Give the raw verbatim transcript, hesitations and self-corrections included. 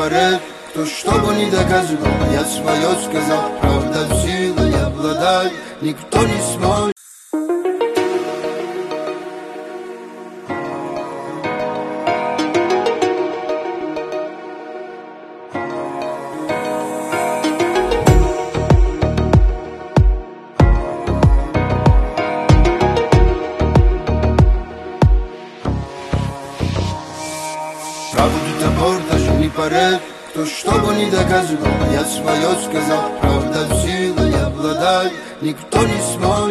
порыв. Кто что бы ни доказывал, я свое сказал. Правда в силу я обладаю, никто не сможет. Правду топор, даже не порыв. Кто что бы ни доказывал, я свое сказал. Правда в силу я обладаю, никто не сможет.